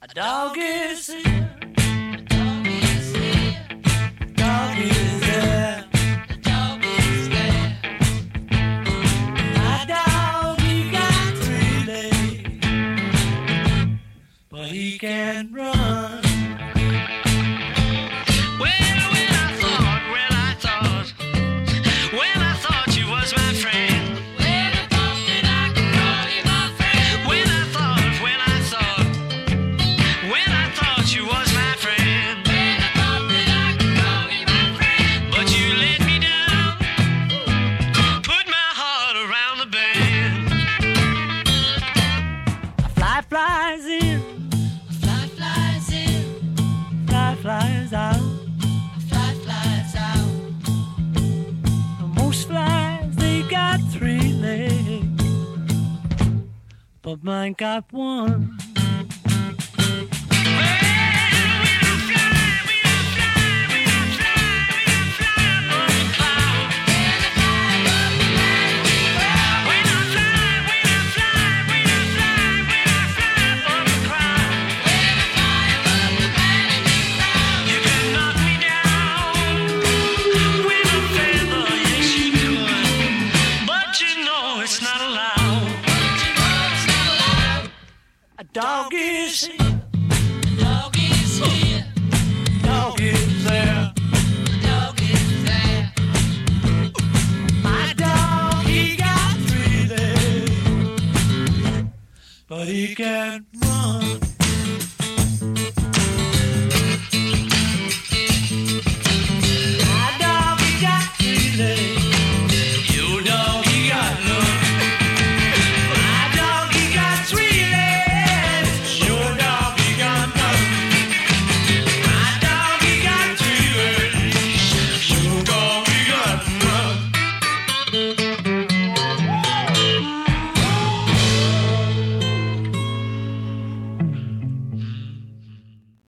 A dog is here. A dog is here. Dog is there. The dog is there. My dog, he got 3 legs, but he can't run. Flies in, fly flies in, fly flies out, fly flies out. Most flies they got 3 legs, but mine got 1. A dog is here. Dog is here. Dog is there. Dog is there. My dog, he got 3 legs, but he can't run.